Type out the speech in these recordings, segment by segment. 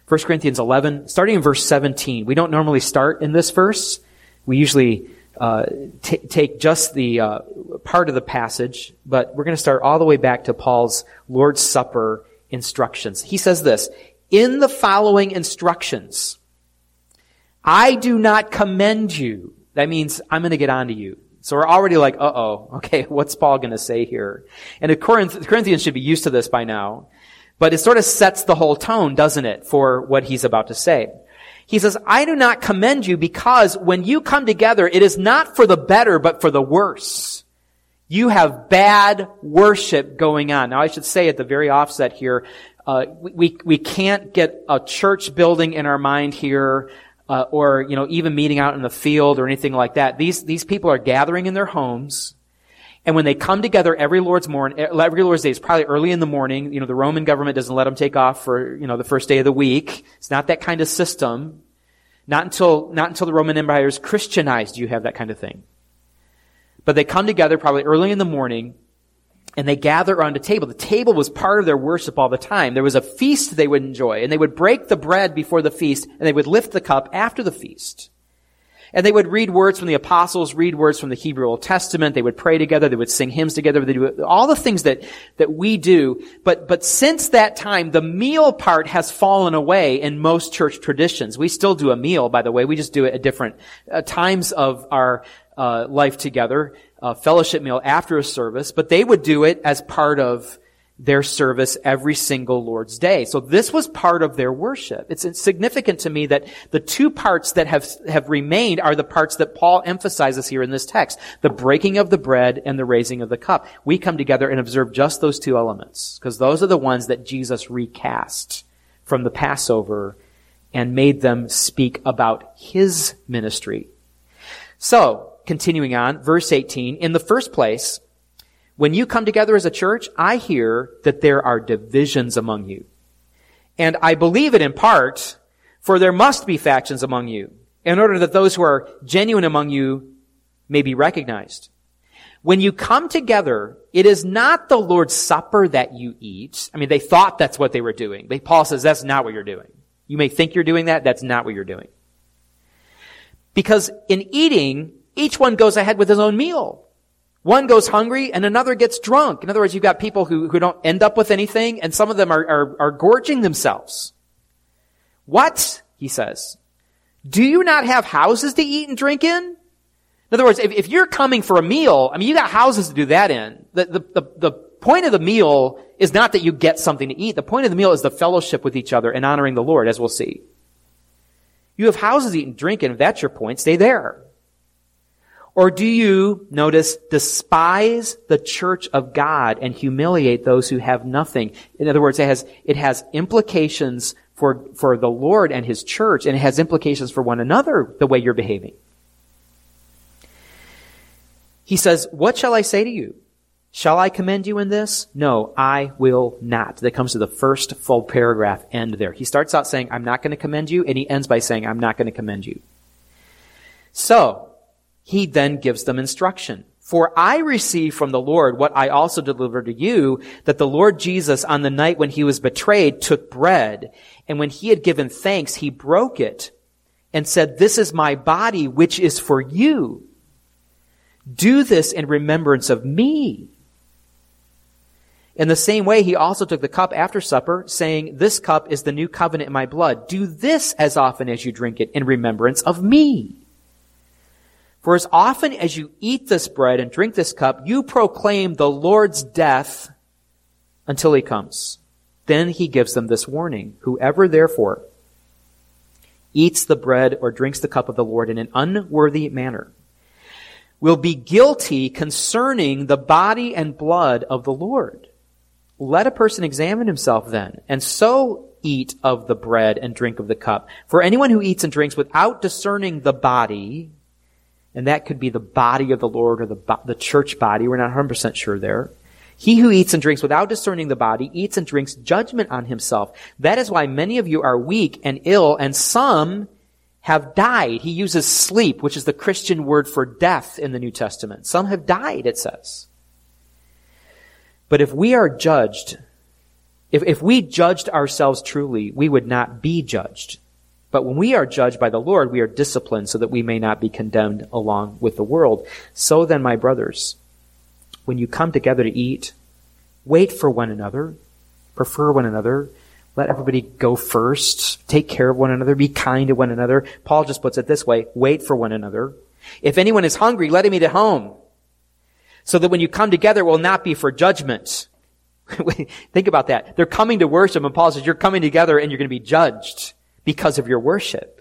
1 Corinthians 11, starting in verse 17. We don't normally start in this verse. We usually take just the part of the passage, but we're going to start all the way back to Paul's Lord's Supper instructions. He says this, "In the following instructions, I do not commend you." That means I'm going to get on to you. So we're already like, okay, what's Paul going to say here? And the Corinthians should be used to this by now. But it sort of sets the whole tone, doesn't it, for what he's about to say. He says, "I do not commend you because when you come together, it is not for the better, but for the worse. You have bad worship going on." Now, I should say at the very offset here, we can't get a church building in our mind here, or, even meeting out in the field or anything like that. These people are gathering in their homes. And when they come together every Lord's Day, it's probably early in the morning. The Roman government doesn't let them take off for, the first day of the week. It's not that kind of system. Not until the Roman Empire is Christianized, you have that kind of thing. But they come together probably early in the morning, and they gather around a table. The table was part of their worship all the time. There was a feast they would enjoy, and they would break the bread before the feast, and they would lift the cup after the feast. And they would read words from the apostles, read words from the Hebrew Old Testament. They would pray together. They would sing hymns together. They do all the things that we do. But since that time, the meal part has fallen away in most church traditions. We still do a meal, by the way. We just do it at different times of our life together. Fellowship meal after a service. But they would do it as part of their service every single Lord's Day. So this was part of their worship. It's significant to me that the two parts that have remained are the parts that Paul emphasizes here in this text. The breaking of the bread and the raising of the cup. We come together and observe just those two elements, because those are the ones that Jesus recast from the Passover and made them speak about his ministry. So, continuing on, verse 18, "In the first place, when you come together as a church, I hear that there are divisions among you. And I believe it in part, for there must be factions among you, in order that those who are genuine among you may be recognized. When you come together, it is not the Lord's Supper that you eat." I mean, they thought that's what they were doing. But Paul says that's not what you're doing. You may think you're doing that. That's not what you're doing. Because in eating, each one goes ahead with his own meal. One goes hungry and another gets drunk. In other words, you've got people who don't end up with anything, and some of them are gorging themselves. "What?" he says. "Do you not have houses to eat and drink in?" In other words, if you're coming for a meal, I mean, you got houses to do that in. The point of the meal is not that you get something to eat. The point of the meal is the fellowship with each other and honoring the Lord, as we'll see. You have houses to eat and drink in. If that's your point, stay there. "Or do you, notice, despise the church of God and humiliate those who have nothing?" In other words, it has implications for the Lord and his church, and it has implications for one another, the way you're behaving. He says, "What shall I say to you? Shall I commend you in this? No, I will not." That comes to the first full paragraph end there. He starts out saying, "I'm not going to commend you," and he ends by saying, "I'm not going to commend you." So, he then gives them instruction. "For I received from the Lord what I also delivered to you, that the Lord Jesus, on the night when he was betrayed, took bread, and when he had given thanks, he broke it, and said, 'This is my body, which is for you. Do this in remembrance of me.' In the same way, he also took the cup after supper, saying, 'This cup is the new covenant in my blood. Do this as often as you drink it in remembrance of me. For as often as you eat this bread and drink this cup, you proclaim the Lord's death until he comes.' Then he gives them this warning. 'Whoever therefore eats the bread or drinks the cup of the Lord in an unworthy manner will be guilty concerning the body and blood of the Lord. Let a person examine himself then, and so eat of the bread and drink of the cup. For anyone who eats and drinks without discerning the body,'" and that could be the body of the Lord or the church body. We're not 100% sure there. "He who eats and drinks without discerning the body eats and drinks judgment on himself. That is why many of you are weak and ill, and some have died." He uses sleep, which is the Christian word for death in the New Testament. Some have died, it says. "But if we are judged, If we judged ourselves truly, we would not be judged. But when we are judged by the Lord, we are disciplined so that we may not be condemned along with the world. So then, my brothers, when you come together to eat, wait for one another, prefer one another, let everybody go first, take care of one another, be kind to one another. Paul just puts it this way, wait for one another. If anyone is hungry, let him eat at home, so that when you come together, it will not be for judgment. Think about that. They're coming to worship, and Paul says, you're coming together and you're going to be judged because of your worship.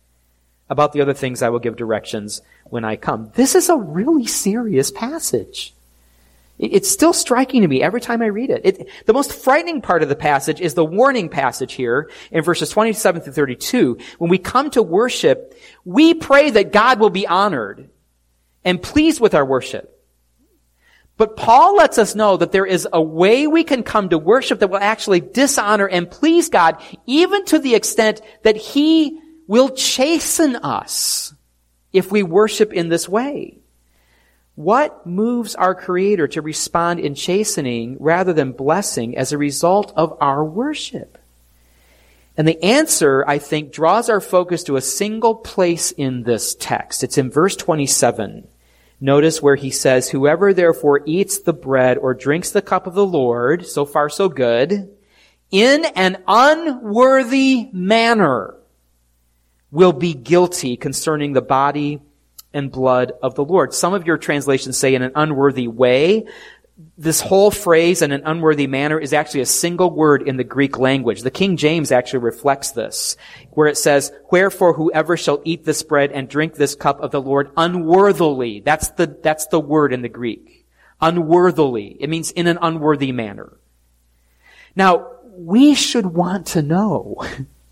About the other things, I will give directions when I come. This is a really serious passage. It's still striking to me every time I read it. The most frightening part of the passage is the warning passage here in verses 27 through 32. When we come to worship, we pray that God will be honored and pleased with our worship. But Paul lets us know that there is a way we can come to worship that will actually dishonor and please God, even to the extent that He will chasten us if we worship in this way. What moves our Creator to respond in chastening rather than blessing as a result of our worship? And the answer, I think, draws our focus to a single place in this text. It's in verse 27. Notice where he says, whoever therefore eats the bread or drinks the cup of the Lord, so far so good, in an unworthy manner will be guilty concerning the body and blood of the Lord. Some of your translations say in an unworthy way. This whole phrase, in an unworthy manner, is actually a single word in the Greek language. The King James actually reflects this, where it says, wherefore whoever shall eat this bread and drink this cup of the Lord unworthily. That's the word in the Greek. Unworthily. It means in an unworthy manner. Now, we should want to know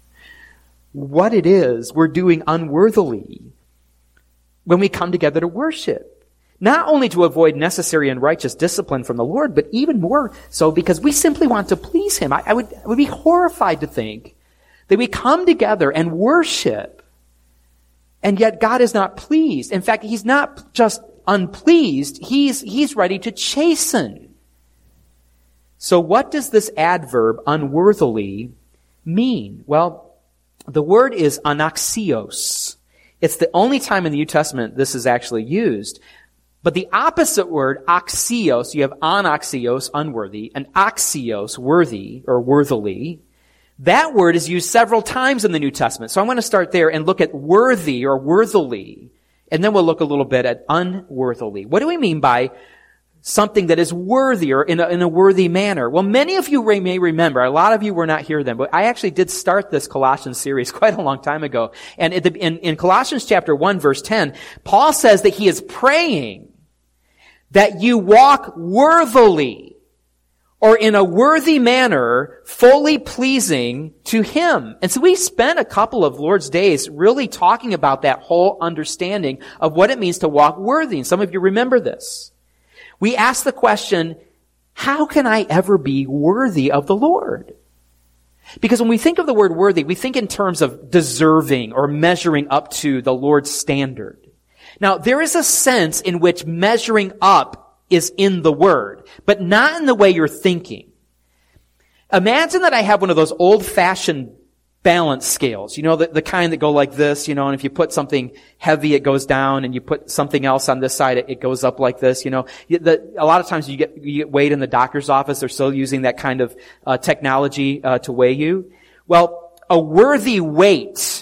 what it is we're doing unworthily when we come together to worship. Not only to avoid necessary and righteous discipline from the Lord, but even more so because we simply want to please Him. I would be horrified to think that we come together and worship, and yet God is not pleased. In fact, He's not just unpleased, He's ready to chasten. So what does this adverb, unworthily, mean? Well, the word is anaxios. It's the only time in the New Testament this is actually used. But the opposite word, axios, you have anaxios, unworthy, and axios, worthy or worthily. That word is used several times in the New Testament. So I want to start there and look at worthy or worthily. And then we'll look a little bit at unworthily. What do we mean by something that is worthy or in a worthy manner? Well, many of you may remember, a lot of you were not here then, but I actually did start this Colossians series quite a long time ago. And in Colossians chapter 1, verse 10, Paul says that he is praying that you walk worthily or in a worthy manner, fully pleasing to Him. And so we spent a couple of Lord's days really talking about that whole understanding of what it means to walk worthy. And some of you remember this. We asked the question, how can I ever be worthy of the Lord? Because when we think of the word worthy, we think in terms of deserving or measuring up to the Lord's standard. Now, there is a sense in which measuring up is in the word, but not in the way you're thinking. Imagine that I have one of those old-fashioned balance scales, the kind that go like this, and if you put something heavy, it goes down, and you put something else on this side, it goes up like this, A lot of times you get weighed in the doctor's office, they're still using that kind of technology to weigh you. Well, a worthy weight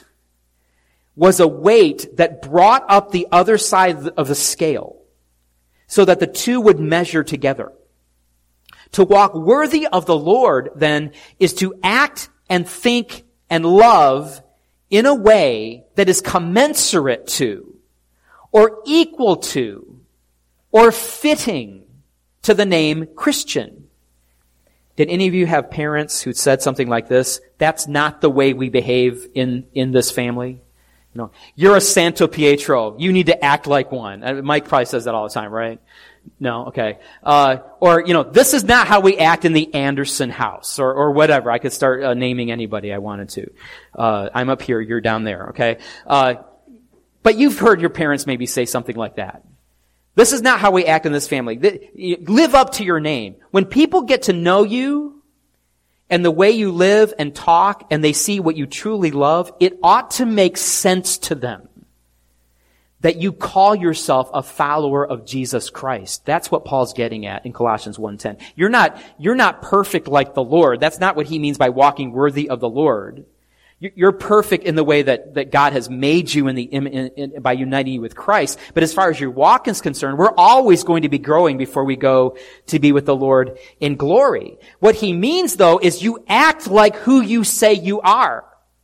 was a weight that brought up the other side of the scale so that the two would measure together. To walk worthy of the Lord, then, is to act and think and love in a way that is commensurate to, or equal to, or fitting to the name Christian. Did any of you have parents who said something like this? That's not the way we behave in this family. No, you're a Santo Pietro. You need to act like one. Mike probably says that all the time, right? No, okay. Or this is not how we act in the Anderson house, or whatever. I could start naming anybody I wanted to. I'm up here, you're down there, okay? But you've heard your parents maybe say something like that. This is not how we act in this family. Live up to your name. When people get to know you, and the way you live and talk, and they see what you truly love, it ought to make sense to them that you call yourself a follower of Jesus Christ. That's what Paul's getting at in Colossians 1:10. You're not perfect like the Lord. That's not what he means by walking worthy of the Lord. You're perfect in the way that God has made you by uniting you with Christ. But as far as your walk is concerned, we're always going to be growing before we go to be with the Lord in glory. What he means, though, is you act like who you say you are.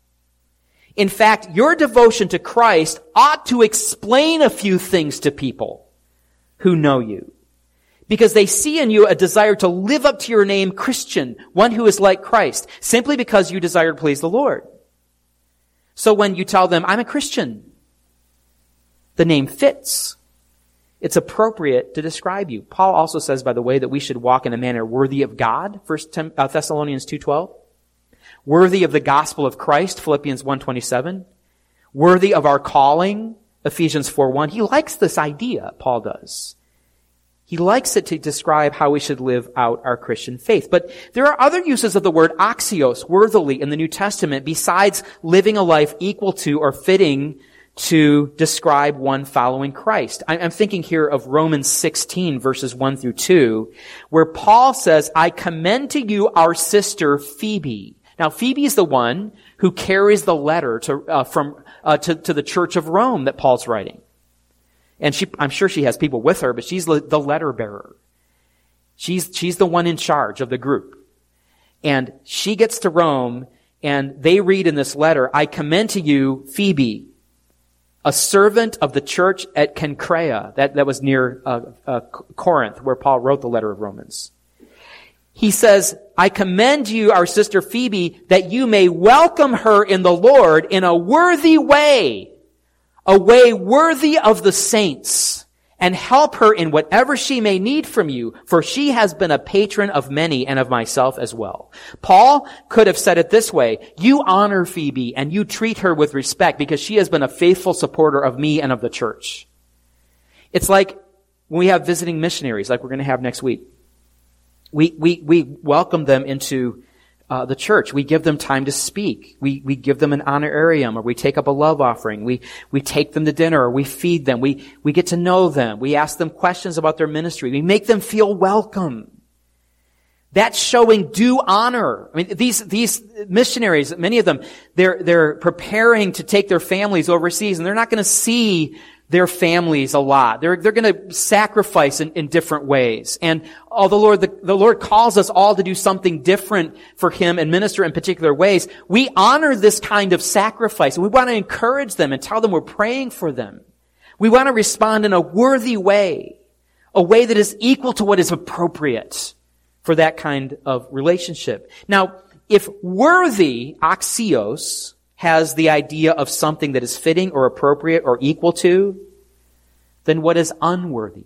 In fact, your devotion to Christ ought to explain a few things to people who know you, because they see in you a desire to live up to your name, Christian, one who is like Christ, simply because you desire to please the Lord. So when you tell them, I'm a Christian, the name fits. It's appropriate to describe you. Paul also says, by the way, that we should walk in a manner worthy of God, 1 Thessalonians 2:12. Worthy of the gospel of Christ, Philippians 1:27. Worthy of our calling, Ephesians 4:1. He likes this idea, Paul does. He likes it to describe how we should live out our Christian faith. But there are other uses of the word axios, worthily, in the New Testament besides living a life equal to or fitting to describe one following Christ. I'm thinking here of Romans 16, verses 1 through 2, where Paul says, I commend to you our sister Phoebe. Now, Phoebe is the one who carries the letter to the church of Rome that Paul's writing. And I'm sure she has people with her, but she's the letter bearer. She's the one in charge of the group. And she gets to Rome, and they read in this letter, I commend to you Phoebe, a servant of the church at Cenchrea. That was near Corinth, where Paul wrote the letter of Romans. He says, I commend you, our sister Phoebe, that you may welcome her in the Lord in a worthy way, a way worthy of the saints, and help her in whatever she may need from you, for she has been a patron of many and of myself as well. Paul could have said it this way, you honor Phoebe and you treat her with respect because she has been a faithful supporter of me and of the church. It's like when we have visiting missionaries, like we're going to have next week. We welcome them into the church. We give them time to speak. We give them an honorarium, or we take up a love offering. We take them to dinner, or we feed them. We get to know them. We ask them questions about their ministry. We make them feel welcome. That's showing due honor. I mean, these missionaries, many of them, they're preparing to take their families overseas, and they're not going to see their families a lot. They're going to sacrifice in different ways. And although the Lord calls us all to do something different for Him and minister in particular ways, we honor this kind of sacrifice. And we want to encourage them and tell them we're praying for them. We want to respond in a worthy way, a way that is equal to what is appropriate for that kind of relationship. Now, if worthy, axios, has the idea of something that is fitting or appropriate or equal to, then what is unworthy?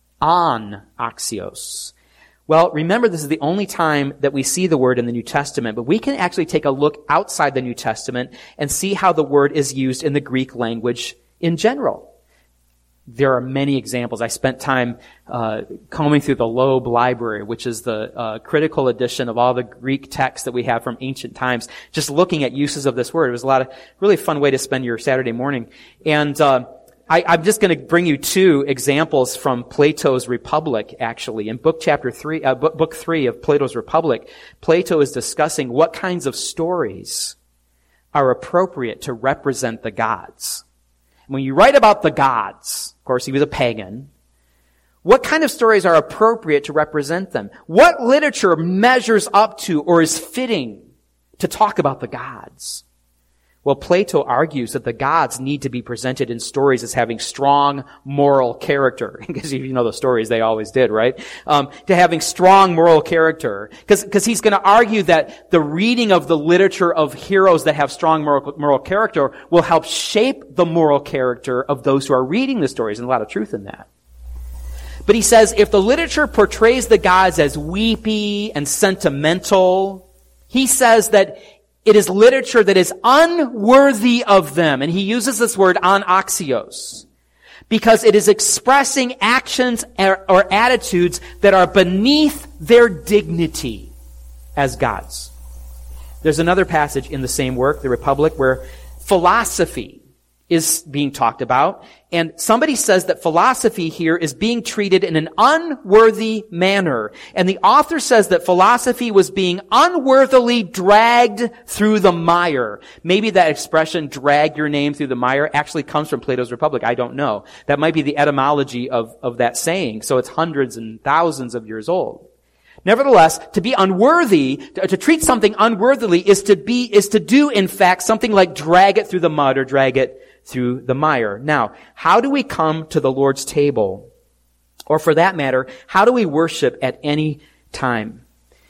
Axios. Well, remember, this is the only time that we see the word in the New Testament, but we can actually take a look outside the New Testament and see how the word is used in the Greek language in general. There are many examples. I spent time combing through the Loeb Library, which is the critical edition of all the Greek texts that we have from ancient times, just looking at uses of this word. It was a lot of really fun way to spend your Saturday morning. And I'm just going to bring you two examples from Plato's Republic, actually. In book 3 of Plato's Republic, Plato is discussing what kinds of stories are appropriate to represent the gods. When you write about the gods, of course, he was a pagan, what kind of stories are appropriate to represent them? What literature measures up to or is fitting to talk about the gods? Well, Plato argues that the gods need to be presented in stories as having strong moral character. Because if you know the stories, they always did, right? To having strong moral character. Because he's going to argue that the reading of the literature of heroes that have strong moral character will help shape the moral character of those who are reading the stories. And a lot of truth in that. But he says, if the literature portrays the gods as weepy and sentimental, he says that it is literature that is unworthy of them. And he uses this word anaxios because it is expressing actions or attitudes that are beneath their dignity as gods. There's another passage in the same work, The Republic, where philosophy is being talked about. And somebody says that philosophy here is being treated in an unworthy manner. And the author says that philosophy was being unworthily dragged through the mire. Maybe that expression, drag your name through the mire, actually comes from Plato's Republic. I don't know. That might be the etymology of that saying. So it's hundreds and thousands of years old. Nevertheless, to be unworthy, to treat something unworthily is to do, in fact, something like drag it through the mud or drag it through the mire. Now, how do we come to the Lord's table? Or for that matter, how do we worship at any time?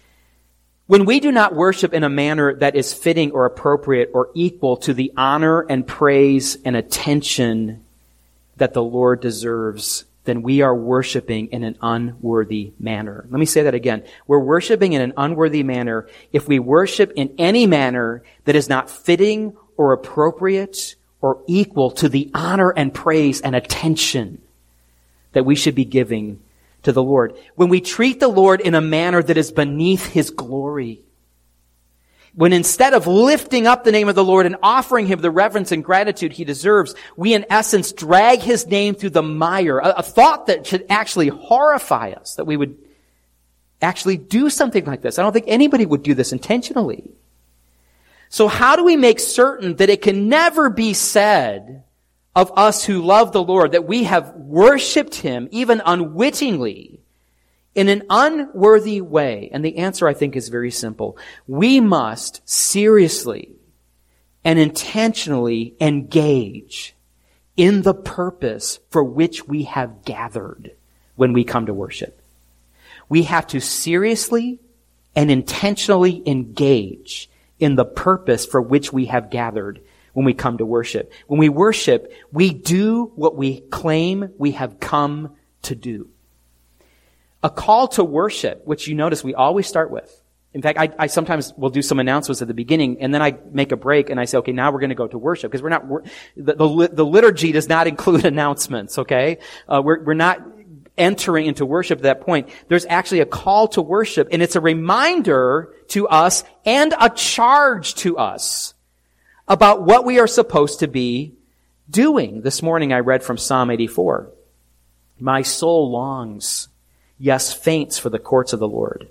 When we do not worship in a manner that is fitting or appropriate or equal to the honor and praise and attention that the Lord deserves, then we are worshiping in an unworthy manner. Let me say that again. We're worshiping in an unworthy manner if we worship in any manner that is not fitting or appropriate or equal to the honor and praise and attention that we should be giving to the Lord. When we treat the Lord in a manner that is beneath His glory, when instead of lifting up the name of the Lord and offering Him the reverence and gratitude He deserves, we in essence drag His name through the mire, a thought that should actually horrify us, that we would actually do something like this. I don't think anybody would do this intentionally. So how do we make certain that it can never be said of us who love the Lord that we have worshiped Him, even unwittingly, in an unworthy way? And the answer, I think, is very simple. We must seriously and intentionally engage in the purpose for which we have gathered when we come to worship. We have to seriously and intentionally engage in the purpose for which we have gathered when we come to worship. When we worship, we do what we claim we have come to do. A call to worship, which you notice we always start with. In fact, I sometimes will do some announcements at the beginning, and then I make a break and I say, okay, now we're going to go to worship, because the liturgy does not include announcements, okay? We're not entering into worship at that point. There's actually a call to worship, and it's a reminder to us and a charge to us about what we are supposed to be doing. This morning I read from Psalm 84. My soul longs, yes, faints for the courts of the Lord.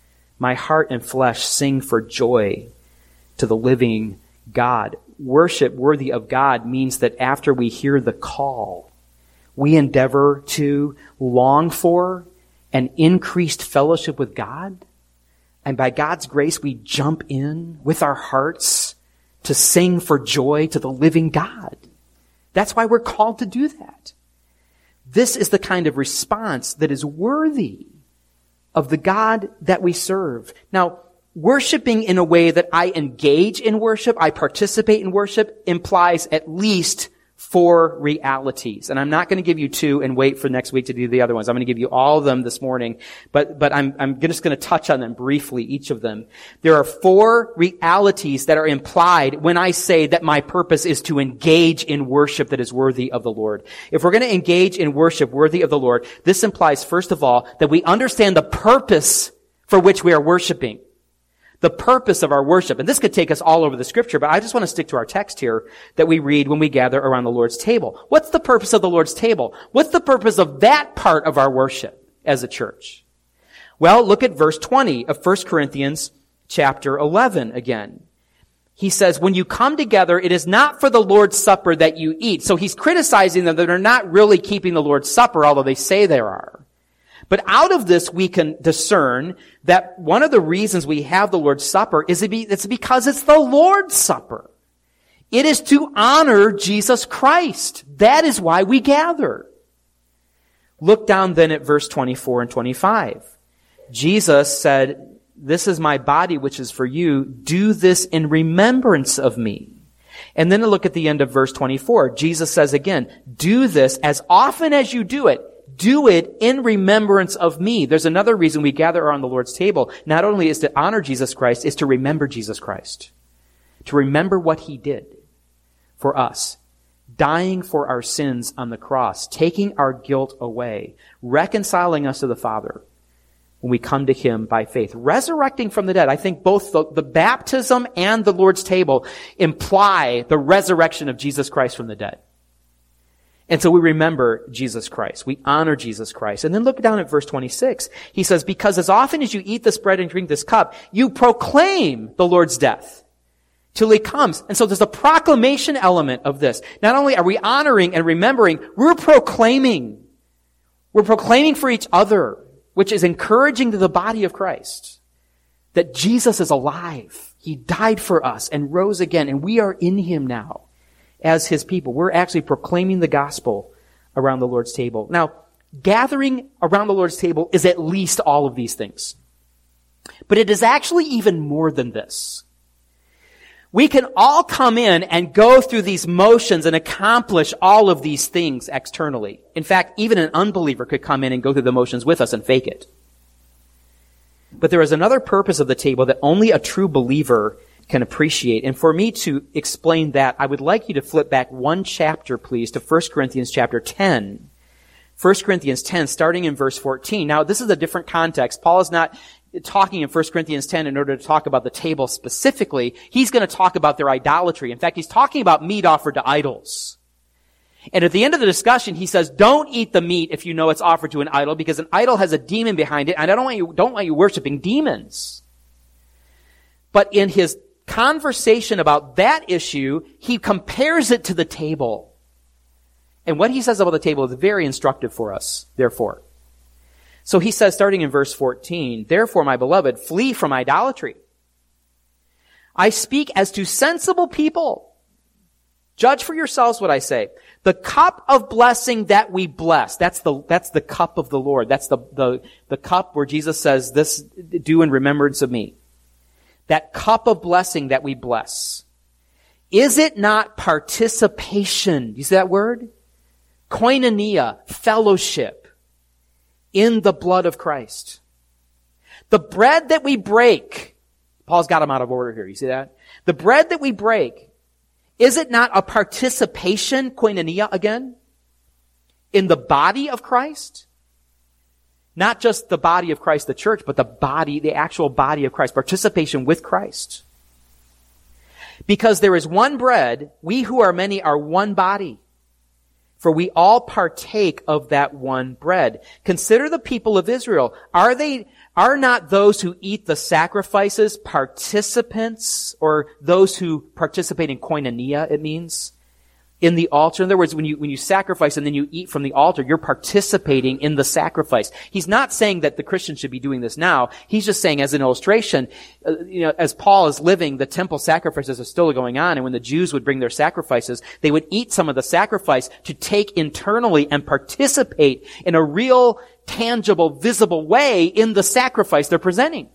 My heart and flesh sing for joy to the living God. Worship worthy of God means that after we hear the call, we endeavor to long for an increased fellowship with God. And by God's grace, we jump in with our hearts to sing for joy to the living God. That's why we're called to do that. This is the kind of response that is worthy of the God that we serve. Now, worshiping in a way that I engage in worship, I participate in worship, implies at least 4 realities. And I'm not going to give you 2 and wait for next week to do the other ones. I'm going to give you all of them this morning, but I'm just going to touch on them briefly, each of them. There are 4 realities that are implied when I say that my purpose is to engage in worship that is worthy of the Lord. If we're going to engage in worship worthy of the Lord, this implies, first of all, that we understand the purpose for which we are worshiping. The purpose of our worship. And this could take us all over the Scripture, but I just want to stick to our text here that we read when we gather around the Lord's table. What's the purpose of the Lord's table? What's the purpose of that part of our worship as a church? Well, look at verse 20 of 1 Corinthians chapter 11 again. He says, when you come together, it is not for the Lord's Supper that you eat. So he's criticizing them that they're not really keeping the Lord's Supper, although they say they are. But out of this, we can discern that one of the reasons we have the Lord's Supper is it's because it's the Lord's Supper. It is to honor Jesus Christ. That is why we gather. Look down then at verse 24 and 25. Jesus said, this is my body which is for you. Do this in remembrance of me. And then look at the end of verse 24. Jesus says again, do this as often as you do it. Do it in remembrance of me. There's another reason we gather around the Lord's table. Not only is to honor Jesus Christ, is to remember Jesus Christ. To remember what He did for us. Dying for our sins on the cross. Taking our guilt away. Reconciling us to the Father. when we come to him by faith. Resurrecting from the dead. I think both the baptism and the Lord's table imply the resurrection of Jesus Christ from the dead. And so we remember Jesus Christ. We honor Jesus Christ. And then look down at verse 26. He says, because as often as you eat this bread and drink this cup, you proclaim the Lord's death till he comes. And so there's a proclamation element of this. Not only are we honoring and remembering, we're proclaiming. We're proclaiming for each other, which is encouraging to the body of Christ, that Jesus is alive. He died for us and rose again, and we are in him now as his people. We're actually proclaiming the gospel around the Lord's table. Now, gathering around the Lord's table is at least all of these things. But it is actually even more than this. We can all come in and go through these motions and accomplish all of these things externally. In fact, even an unbeliever could come in and go through the motions with us and fake it. But there is another purpose of the table that only a true believer can appreciate. And for me to explain that, I would like you to flip back one chapter, please, to 1 Corinthians chapter 10. 1 Corinthians 10, starting in verse 14. Now, this is a different context. Paul is not talking in 1 Corinthians 10 in order to talk about the table specifically. He's going to talk about their idolatry. In fact, he's talking about meat offered to idols. And at the end of the discussion, he says, don't eat the meat if you know it's offered to an idol, because an idol has a demon behind it, and I don't want you worshiping demons. But in his conversation about that issue, he compares it to the table. And what he says about the table is very instructive for us, therefore. So he says, starting in verse 14, therefore, my beloved, flee from idolatry. I speak as to sensible people. Judge for yourselves what I say. The cup of blessing that we bless, that's the cup of the Lord. That's the cup where Jesus says, this do in remembrance of me. That cup of blessing that we bless. Is it not participation? You see that word? Koinonia, fellowship in the blood of Christ. The bread that we break, Paul's got them out of order here, you see that? The bread that we break, is it not a participation, koinonia again, in the body of Christ? Not just the body of Christ, the church, but the actual body of Christ, participation with Christ. Because there is one bread, we who are many are one body. For we all partake of that one bread. Consider the people of Israel. Are not those who eat the sacrifices participants, or those who participate in koinonia, it means, in the altar? In other words, when you sacrifice and then you eat from the altar, you're participating in the sacrifice. He's not saying that the Christian should be doing this now. He's just saying, as an illustration, as Paul is living, the temple sacrifices are still going on, and when the Jews would bring their sacrifices, they would eat some of the sacrifice to take internally and participate in a real, tangible, visible way in the sacrifice they're presenting.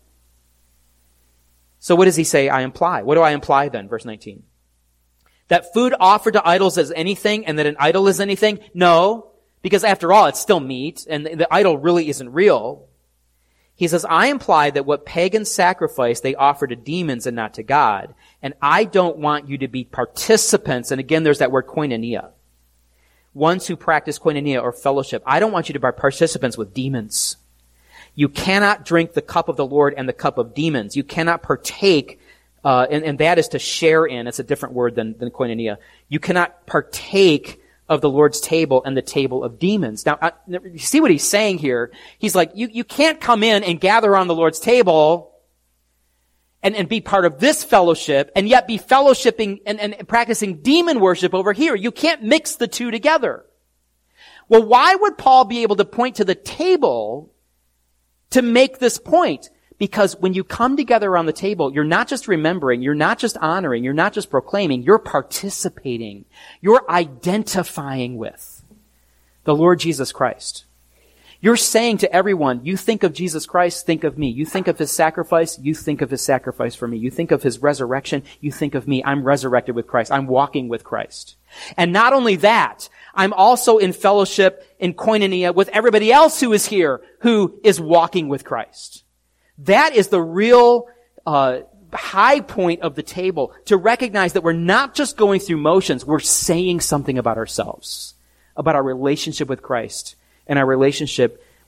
So what does he say I imply? What do I imply then? Verse 19. That food offered to idols is anything, and that an idol is anything? No, because after all, it's still meat, and the idol really isn't real. He says, I imply that what pagans sacrifice, they offer to demons and not to God. And I don't want you to be participants, and again, there's that word koinonia. Ones who practice koinonia or fellowship. I don't want you to be participants with demons. You cannot drink the cup of the Lord and the cup of demons. You cannot partake and that is to share in. It's a different word than koinonia. You cannot partake of the Lord's table and the table of demons. Now, you see what he's saying here? He's like, you can't come in and gather around the Lord's table and be part of this fellowship and yet be fellowshipping and practicing demon worship over here. You can't mix the two together. Well, why would Paul be able to point to the table to make this point? Because when you come together around the table, you're not just remembering, you're not just honoring, you're not just proclaiming, you're participating. You're identifying with the Lord Jesus Christ. You're saying to everyone, you think of Jesus Christ, think of me. You think of his sacrifice, you think of his sacrifice for me. You think of his resurrection, you think of me. I'm resurrected with Christ. I'm walking with Christ. And not only that, I'm also in fellowship, in koinonia, with everybody else who is here, who is walking with Christ. That is the real high point of the table, to recognize that we're not just going through motions, we're saying something about ourselves, about our relationship with Christ and our relationship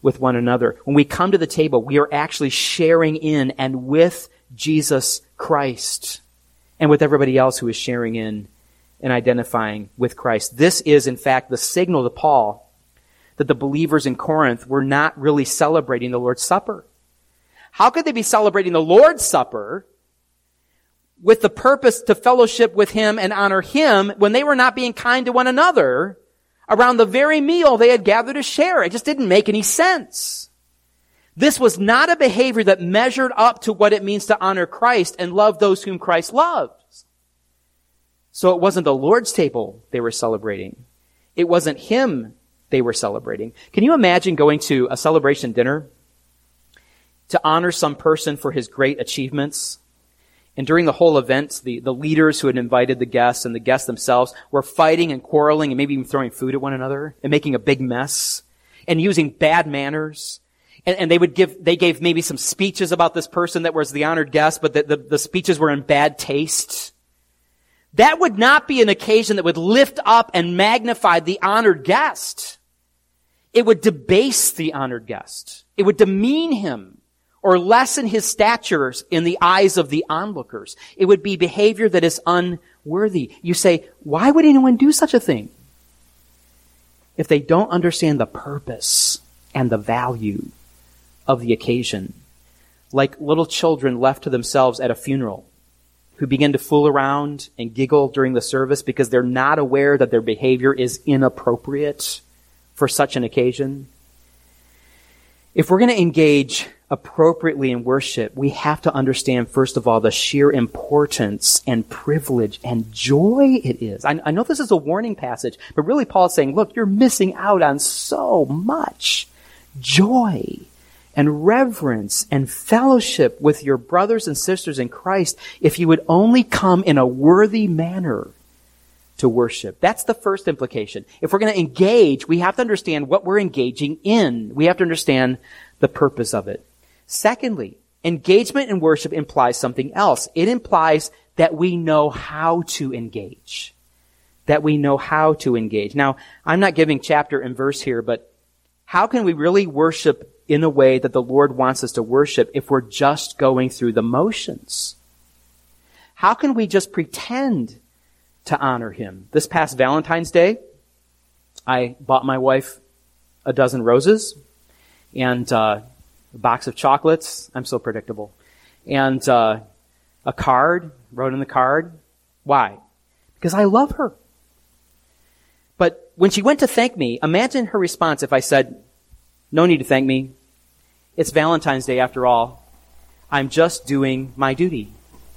with one another. When we come to the table, we are actually sharing in and with Jesus Christ and with everybody else who is sharing in and identifying with Christ. This is, in fact, the signal to Paul that the believers in Corinth were not really celebrating the Lord's Supper. How could they be celebrating the Lord's Supper with the purpose to fellowship with Him and honor Him when they were not being kind to one another around the very meal they had gathered to share? It just didn't make any sense. This was not a behavior that measured up to what it means to honor Christ and love those whom Christ loves. So it wasn't the Lord's table they were celebrating. It wasn't Him they were celebrating. Can you imagine going to a celebration dinner to honor some person for his great achievements? And during the whole event, the leaders who had invited the guests and the guests themselves were fighting and quarreling and maybe even throwing food at one another and making a big mess and using bad manners. And they gave maybe some speeches about this person that was the honored guest, but the speeches were in bad taste. That would not be an occasion that would lift up and magnify the honored guest. It would debase the honored guest. It would demean him or lessen his statures in the eyes of the onlookers. It would be behavior that is unworthy. You say, why would anyone do such a thing? If they don't understand the purpose and the value of the occasion. Like little children left to themselves at a funeral who begin to fool around and giggle during the service because they're not aware that their behavior is inappropriate for such an occasion. If we're going to engage appropriately in worship, we have to understand, first of all, the sheer importance and privilege and joy it is. I know this is a warning passage, but really Paul is saying, look, you're missing out on so much joy and reverence and fellowship with your brothers and sisters in Christ if you would only come in a worthy manner to worship. That's the first implication. If we're going to engage, we have to understand what we're engaging in. We have to understand the purpose of it. Secondly, engagement in worship implies something else. It implies that we know how to engage. That we know how to engage. Now, I'm not giving chapter and verse here, but how can we really worship in a way that the Lord wants us to worship if we're just going through the motions? How can we just pretend to honor Him? This past Valentine's Day, I bought my wife a dozen roses and a box of chocolates. I'm so predictable. And a card, wrote in the card. Why? Because I love her. But when she went to thank me, imagine her response if I said, no need to thank me. It's Valentine's Day after all. I'm just doing my duty.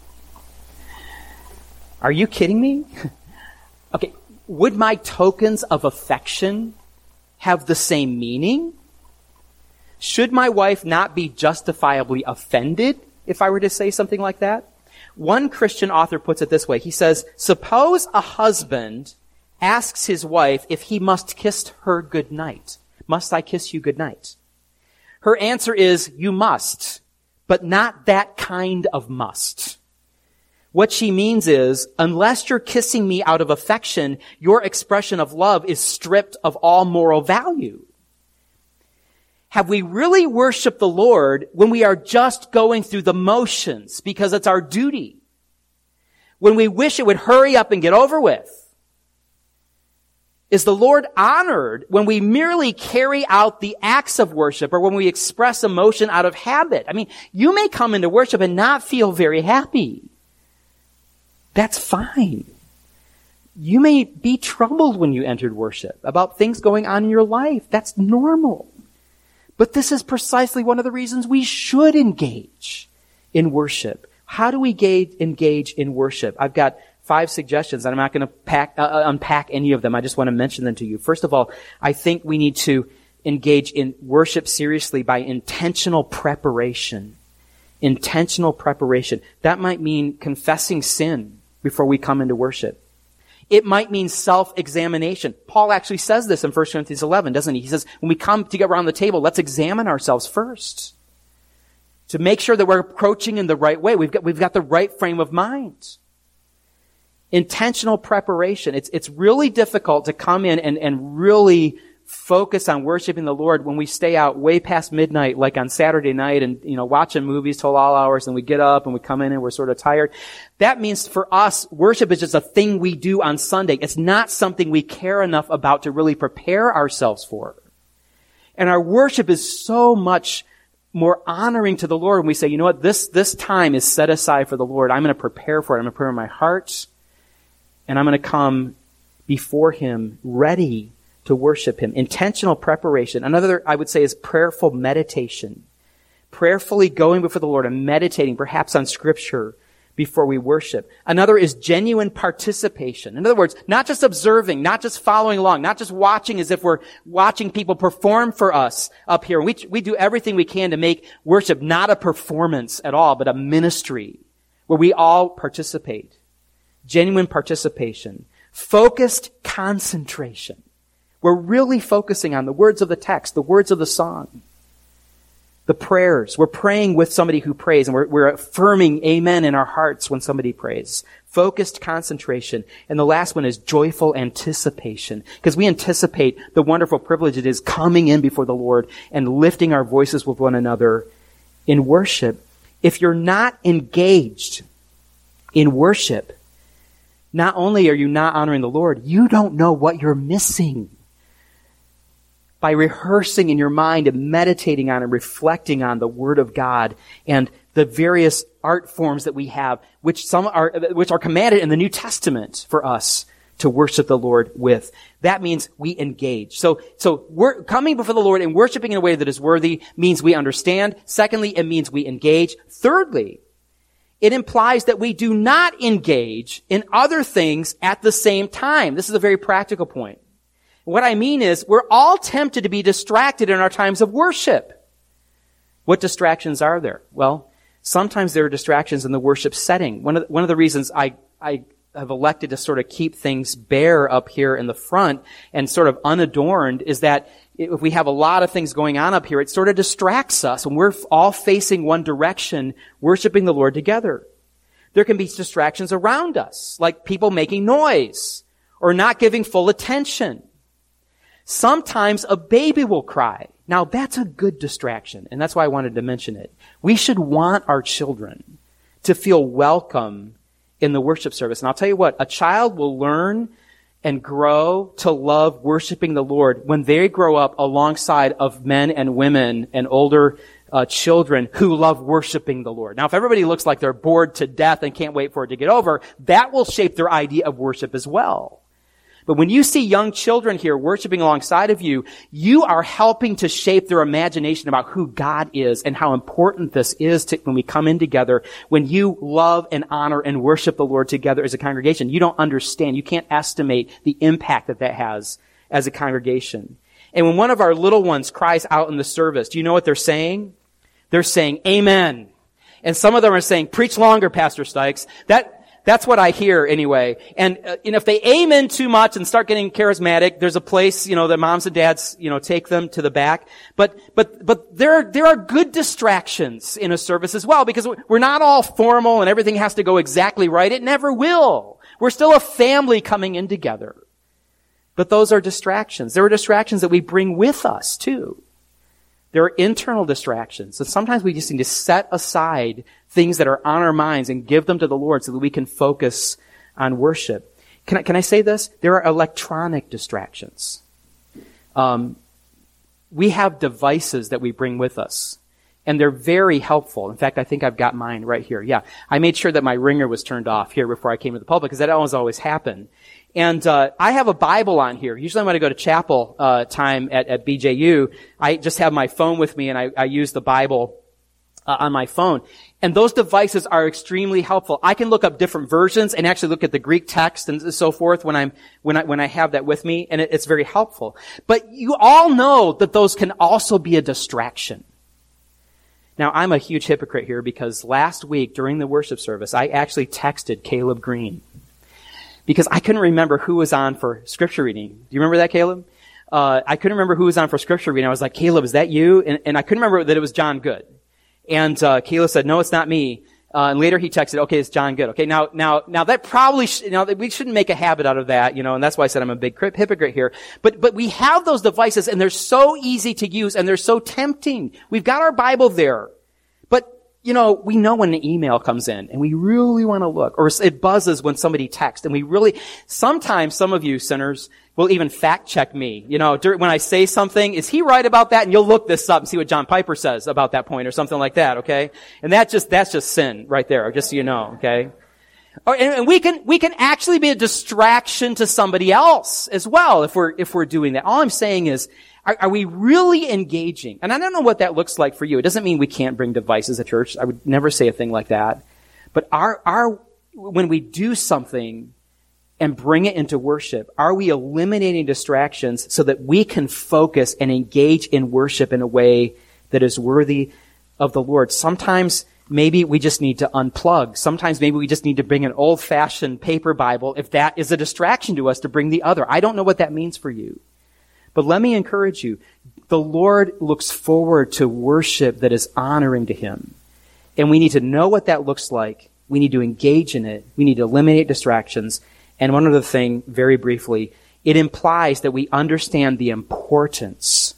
Are you kidding me? Okay, would my tokens of affection have the same meaning? Should my wife not be justifiably offended if I were to say something like that? One Christian author puts it this way. He says, suppose a husband asks his wife if he must kiss her goodnight. Must I kiss you goodnight? Her answer is, you must, but not that kind of must. What she means is, unless you're kissing me out of affection, your expression of love is stripped of all moral value. Have we really worshiped the Lord when we are just going through the motions because it's our duty? When we wish it would hurry up and get over with? Is the Lord honored when we merely carry out the acts of worship or when we express emotion out of habit? I mean, you may come into worship and not feel very happy. That's fine. You may be troubled when you entered worship about things going on in your life. That's normal. But this is precisely one of the reasons we should engage in worship. How do we engage in worship? I've got 5 suggestions, and I'm not going to unpack any of them. I just want to mention them to you. First of all, I think we need to engage in worship seriously by intentional preparation. Intentional preparation. That might mean confessing sin before we come into worship. It might mean self-examination. Paul actually says this in 1 Corinthians 11, doesn't he? He says, when we come to get around the table, let's examine ourselves first to make sure that we're approaching in the right way. We've got the right frame of mind. Intentional preparation. It's really difficult to come in and really focus on worshiping the Lord when we stay out way past midnight, like on Saturday night, and, watching movies till all hours, and we get up and we come in and we're sort of tired. That means for us, worship is just a thing we do on Sunday. It's not something we care enough about to really prepare ourselves for. And our worship is so much more honoring to the Lord when we say, you know what, this time is set aside for the Lord. I'm going to prepare for it. I'm going to prepare my heart, and I'm going to come before Him ready to worship Him. Intentional preparation. Another, I would say, is prayerful meditation. Prayerfully going before the Lord and meditating, perhaps on Scripture, before we worship. Another is genuine participation. In other words, not just observing, not just following along, not just watching as if we're watching people perform for us up here. We do everything we can to make worship not a performance at all, but a ministry where we all participate. Genuine participation. Focused concentration. We're really focusing on the words of the text, the words of the song, the prayers. We're praying with somebody who prays, and we're affirming amen in our hearts when somebody prays. Focused concentration. And the last one is joyful anticipation, because we anticipate the wonderful privilege it is coming in before the Lord and lifting our voices with one another in worship. If you're not engaged in worship, not only are you not honoring the Lord, you don't know what you're missing. By rehearsing in your mind and meditating on and reflecting on the Word of God and the various art forms that we have, which are commanded in the New Testament for us to worship the Lord with. That means we engage. So we're coming before the Lord and worshiping in a way that is worthy means we understand. Secondly, it means we engage. Thirdly, it implies that we do not engage in other things at the same time. This is a very practical point. What I mean is, we're all tempted to be distracted in our times of worship. What distractions are there? Well, sometimes there are distractions in the worship setting. One of the reasons I have elected to sort of keep things bare up here in the front and sort of unadorned is that if we have a lot of things going on up here, it sort of distracts us when we're all facing one direction, worshiping the Lord together. There can be distractions around us, like people making noise or not giving full attention. Sometimes a baby will cry. Now, that's a good distraction, and that's why I wanted to mention it. We should want our children to feel welcome in the worship service. And I'll tell you what, a child will learn and grow to love worshiping the Lord when they grow up alongside of men and women and older children who love worshiping the Lord. Now, if everybody looks like they're bored to death and can't wait for it to get over, that will shape their idea of worship as well. But when you see young children here worshiping alongside of you, you are helping to shape their imagination about who God is and how important this is when we come in together. When you love and honor and worship the Lord together as a congregation, you don't understand. You can't estimate the impact that has as a congregation. And when one of our little ones cries out in the service, do you know what they're saying? They're saying, amen. And some of them are saying, preach longer, Pastor Stykes. That's what I hear anyway. And if they amen too much and start getting charismatic, there's a place, the moms and dads, take them to the back. But there are good distractions in a service as well, because we're not all formal and everything has to go exactly right. It never will. We're still a family coming in together. But those are distractions. There are distractions that we bring with us too. There are internal distractions. And sometimes we just need to set aside things that are on our minds and give them to the Lord so that we can focus on worship. Can I say this? There are electronic distractions. We have devices that we bring with us, and they're very helpful. In fact, I think I've got mine right here. Yeah, I made sure that my ringer was turned off here before I came to the pulpit, because that always happen. And I have a Bible on here. Usually when I go to chapel time at BJU, I just have my phone with me, and I use the Bible on my phone. And those devices are extremely helpful. I can look up different versions and actually look at the Greek text and so forth when I have that with me, and it's very helpful. But you all know that those can also be a distraction. Now, I'm a huge hypocrite here, because last week during the worship service, I actually texted Caleb Green, because I couldn't remember who was on for scripture reading. Do you remember that, Caleb? I couldn't remember who was on for scripture reading. I was like, Caleb, is that you? And I couldn't remember that it was John Good. And Caleb said, no, it's not me. And later he texted, okay, it's John Good. Okay, now that probably, we shouldn't make a habit out of that, and that's why I said I'm a big hypocrite here. But we have those devices and they're so easy to use and they're so tempting. We've got our Bible there. But, we know when an email comes in and we really want to look, or it buzzes when somebody texts and sometimes some of you sinners will even fact check me. When I say something, is he right about that? And you'll look this up and see what John Piper says about that point or something like that, okay? And that's just sin right there, just so you know, okay? And we can actually be a distraction to somebody else as well if we're doing that. All I'm saying is, are we really engaging? And I don't know what that looks like for you. It doesn't mean we can't bring devices at church. I would never say a thing like that. But when we do something and bring it into worship, are we eliminating distractions so that we can focus and engage in worship in a way that is worthy of the Lord? Sometimes maybe we just need to unplug. Sometimes maybe we just need to bring an old-fashioned paper Bible if that is a distraction to us to bring the other. I don't know what that means for you. But let me encourage you. The Lord looks forward to worship that is honoring to Him. And we need to know what that looks like. We need to engage in it. We need to eliminate distractions. And one other thing, very briefly, it implies that we understand the importance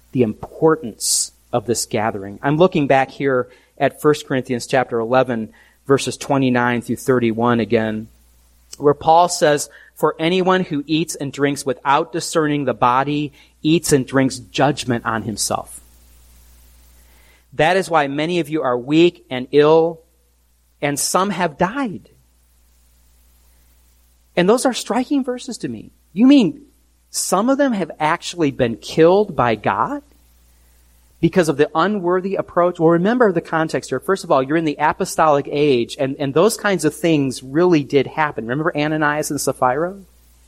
of this gathering. I'm looking back here at 1 Corinthians chapter 11, verses 29 through 31 again, where Paul says, "For anyone who eats and drinks without discerning the body eats and drinks judgment on himself. That is why many of you are weak and ill, and some have died." And those are striking verses to me. You mean some of them have actually been killed by God because of the unworthy approach? Well, remember the context here. First of all, you're in the apostolic age, and those kinds of things really did happen. Remember Ananias and Sapphira?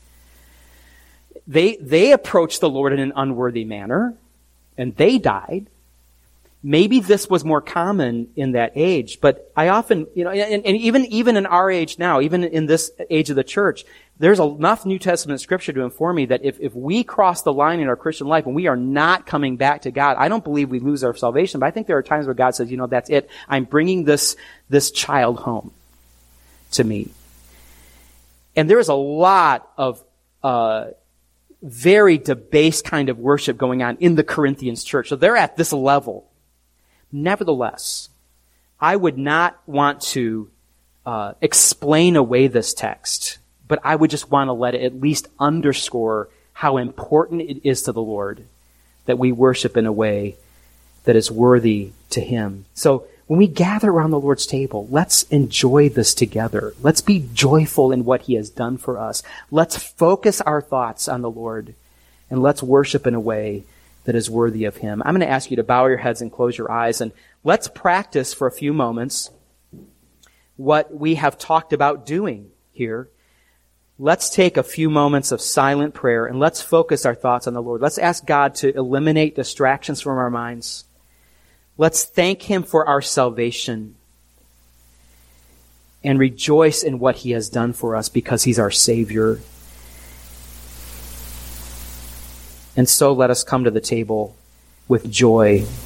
They approached the Lord in an unworthy manner, and they died. Maybe this was more common in that age, but I often, and even in our age now, even in this age of the church, there's enough New Testament scripture to inform me that if we cross the line in our Christian life and we are not coming back to God, I don't believe we lose our salvation, but I think there are times where God says, that's it. I'm bringing this child home to me. And there is a lot of very debased kind of worship going on in the Corinthians church. So they're at this level. Nevertheless, I would not want to explain away this text, but I would just want to let it at least underscore how important it is to the Lord that we worship in a way that is worthy to Him. So when we gather around the Lord's table, let's enjoy this together. Let's be joyful in what He has done for us. Let's focus our thoughts on the Lord, and let's worship in a way that is worthy of Him. I'm going to ask you to bow your heads and close your eyes, and let's practice for a few moments what we have talked about doing here. Let's take a few moments of silent prayer, and let's focus our thoughts on the Lord. Let's ask God to eliminate distractions from our minds. Let's thank Him for our salvation and rejoice in what He has done for us because He's our Savior. And so let us come to the table with joy.